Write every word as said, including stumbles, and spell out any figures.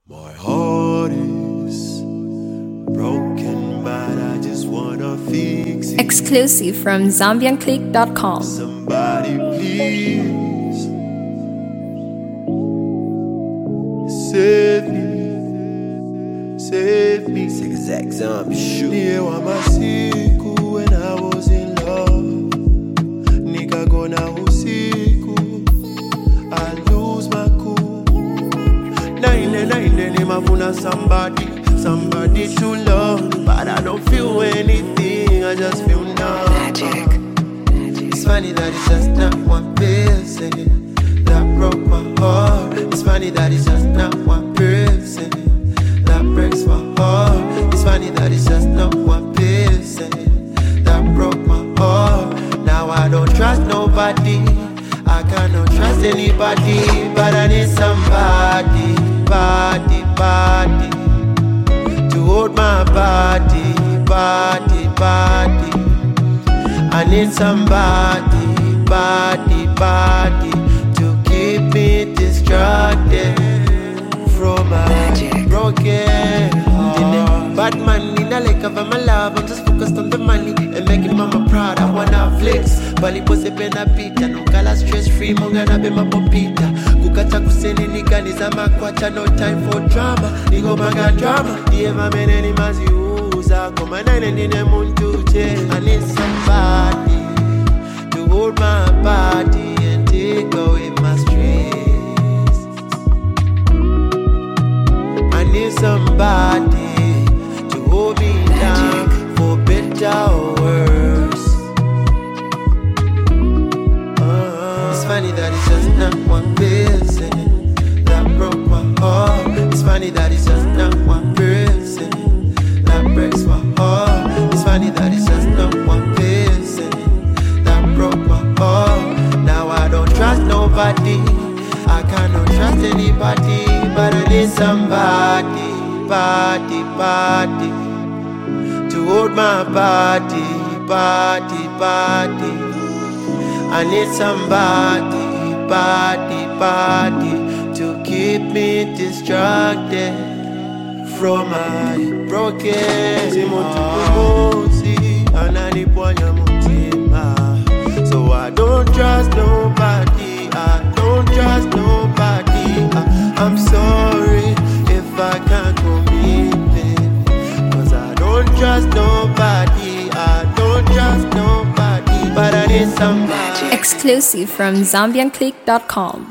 My heart is broken, but I just wanna fix it. Exclusive from Zambian Click dot com. Somebody please save me, save me. Zigzag zombie shoot. Yeah, wa masiku when I was in love. Nika gona usiku, I lose my cool. Nine nine nimafuna somebody, somebody to love, but I don't feel anything. I just feel numb. Magic. It's funny that it's just not one person that broke my heart. It's funny that it's just not one person that breaks my heart. It's funny that it's just not one person that broke my heart. Now I don't trust nobody, I cannot trust anybody, but I need somebody, body, body, to hold my body, body, body. I need somebody, body, body, to keep me distracted from my Magic. broken heart. Bad man in a lake of my love, I'm just focused on the money and making mama proud. I wanna flex, bali pose pena pita, no kala stress free, monga na be mapopita. Kukata kuseni niganiza makwacha, no time for drama, nigo manga drama. Dieva meneni mazi uza, koma nane nine muntu che. I need somebody to hold my body and take away my stress. I need somebody to hold me down for better or worse. Uh, it's funny that it's just not one person that broke my heart. It's funny that it's just not one person that breaks my heart. It's funny that it's just not one person that broke my heart. Now I don't trust nobody, I cannot trust anybody, but I need somebody, body, body, to hold my body, body, body. I need somebody, body, body, to keep me distracted from my broken heart. So I don't trust nobody, I don't trust nobody. I, I'm sorry if I can't commit it, cause I don't trust nobody, I don't trust nobody, but I need somebody. Exclusive from Zambian Click dot com.